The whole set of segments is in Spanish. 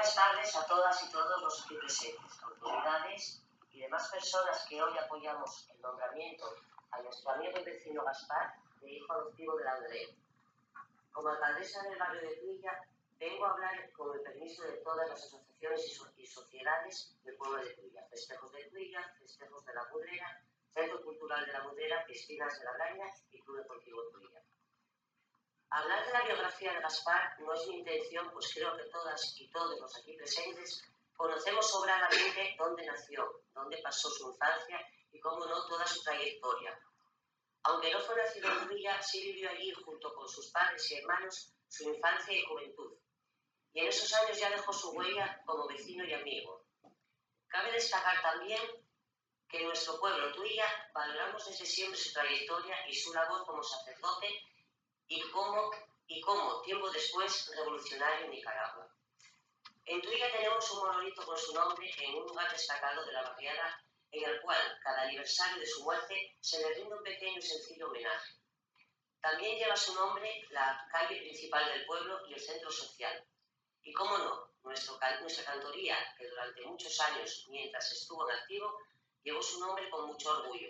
Buenas tardes a todas y todos los aquí presentes, autoridades y demás personas que hoy apoyamos el nombramiento a nuestro amigo y vecino Gaspar de hijo adoptivo de Langreo. Como alcaldesa del barrio de Tuilla, vengo a hablar con el permiso de todas las asociaciones y sociedades del pueblo de Tuilla. Festejos de Tuilla, Festejos de la Mudrera, Centro Cultural de la Mudrera, Piscinas de la Braña y Club Deportivo Tuilla. Hablar de la biografía de Gaspar no es mi intención, pues creo que todas y todos los aquí presentes conocemos sobradamente dónde nació, dónde pasó su infancia y, cómo no, toda su trayectoria. Aunque no fue nacido en Tuilla, sí vivió allí junto con sus padres y hermanos su infancia y juventud. Y en esos años ya dejó su huella como vecino y amigo. Cabe destacar también que en nuestro pueblo Tuilla valoramos desde siempre su trayectoria y su labor como sacerdote y como tiempo después, revolucionario en Nicaragua. En Tuilla tenemos un monolito con su nombre en un lugar destacado de la barriada, en el cual, cada aniversario de su muerte, se le rinde un pequeño y sencillo homenaje. También lleva su nombre la calle principal del pueblo y el centro social. Y cómo no, nuestra cantoría, que durante muchos años, mientras estuvo en activo, llevó su nombre con mucho orgullo.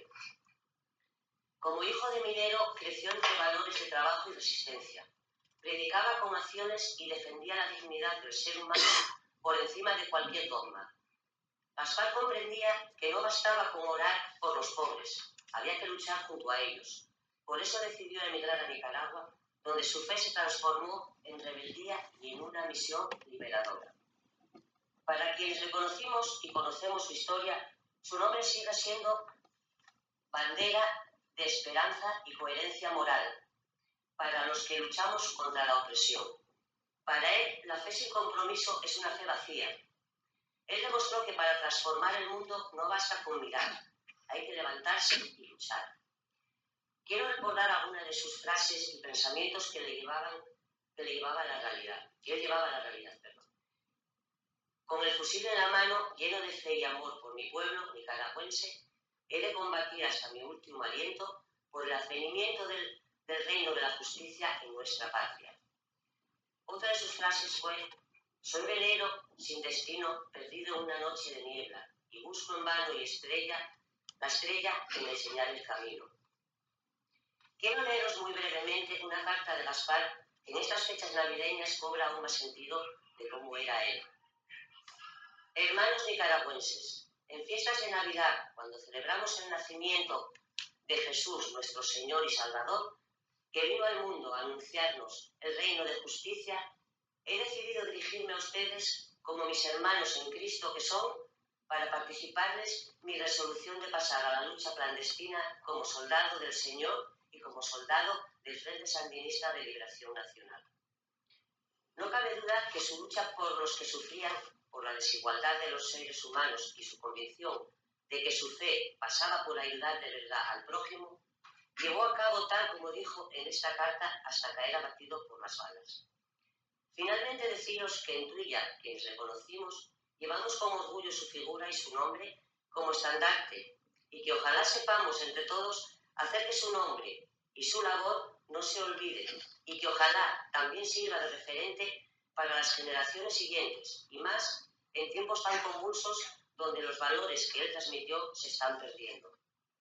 Como hijo de minero, creció entre valores de trabajo y resistencia. Predicaba con acciones y defendía la dignidad del ser humano por encima de cualquier dogma. Gaspar comprendía que no bastaba con orar por los pobres, había que luchar junto a ellos. Por eso decidió emigrar a Nicaragua, donde su fe se transformó en rebeldía y en una misión liberadora. Para quienes le conocimos y conocemos su historia, su nombre sigue siendo bandera de esperanza y coherencia moral, para los que luchamos contra la opresión. Para él, la fe sin compromiso es una fe vacía. Él demostró que para transformar el mundo no basta con mirar, hay que levantarse y luchar. Quiero recordar algunas de sus frases y pensamientos que él llevaba a la realidad. Con el fusil en la mano, lleno de fe y amor por mi pueblo nicaragüense, he de combatir hasta mi último aliento por el advenimiento del reino de la justicia en nuestra patria. Otra de sus frases fue: soy velero sin destino, perdido en una noche de niebla, y busco en vano la estrella que me enseñara el camino. Quiero leeros muy brevemente una carta de Gaspar que en estas fechas navideñas cobra aún más sentido de cómo era él. Hermanos nicaragüenses, en fiestas de Navidad, cuando celebramos el nacimiento de Jesús, nuestro Señor y Salvador, que vino al mundo a anunciarnos el reino de justicia, he decidido dirigirme a ustedes como mis hermanos en Cristo que son, para participarles mi resolución de pasar a la lucha clandestina como soldado del Señor y como soldado del Frente Sandinista de Liberación Nacional. No cabe duda que su lucha por los que sufrían, por la desigualdad de los seres humanos y su convicción de que su fe pasaba por ayudar de verdad al prójimo, llevó a cabo tal como dijo en esta carta hasta caer abatido por las balas. Finalmente deciros que en Tuilla, quienes le conocimos, llevamos con orgullo su figura y su nombre como estandarte y que ojalá sepamos entre todos hacer que su nombre y su labor no se olviden y que ojalá también sirva de referente para las generaciones siguientes y más en tiempos tan convulsos donde los valores que él transmitió se están perdiendo.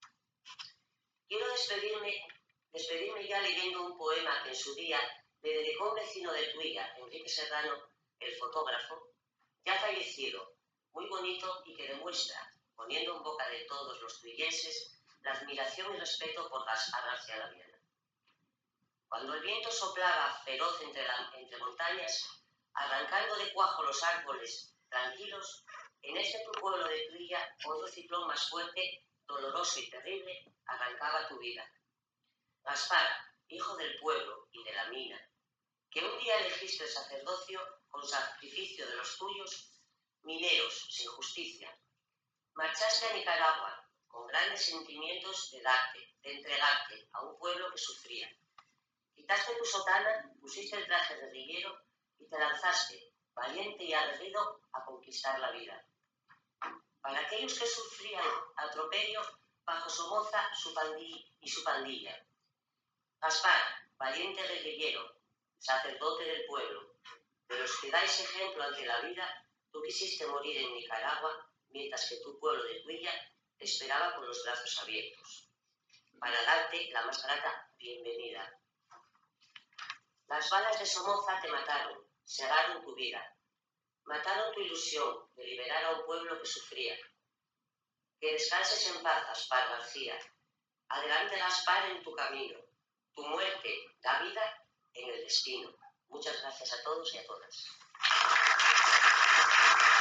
Quiero despedirme ya leyendo un poema que en su día le dedicó un vecino de Tuilla, Enrique Serrano, el fotógrafo, ya fallecido, muy bonito y que demuestra, poniendo en boca de todos los tuillenses, la admiración y respeto por Gaspar García Laviana. Cuando el viento soplaba feroz entre montañas, arrancando de cuajo los árboles tranquilos, en este tu pueblo de Tuilla, otro ciclón más fuerte, doloroso y terrible, arrancaba tu vida. Gaspar, hijo del pueblo y de la mina, que un día elegiste el sacerdocio con sacrificio de los tuyos, mineros sin justicia, marchaste a Nicaragua con grandes sentimientos de entregarte a un pueblo que sufría. Quitaste tu sotana, pusiste el traje guerrillero y te lanzaste, valiente y aguerrido, a conquistar la vida. Para aquellos que sufrían atropello bajo Somoza y su pandilla. Gaspar, valiente guerrillero, sacerdote del pueblo, De los que dais ejemplo ante la vida, tú quisiste morir en Nicaragua, mientras que tu pueblo de Tuilla te esperaba con los brazos abiertos, para darte la más grata bienvenida. Las balas de Somoza te mataron, cegaron tu vida, mataron tu ilusión de liberar a un pueblo que sufría. Que descanses en paz, Gaspar García. Adelante, Gaspar, en tu camino. Tu muerte da vida en el destino. Muchas gracias a todos y a todas.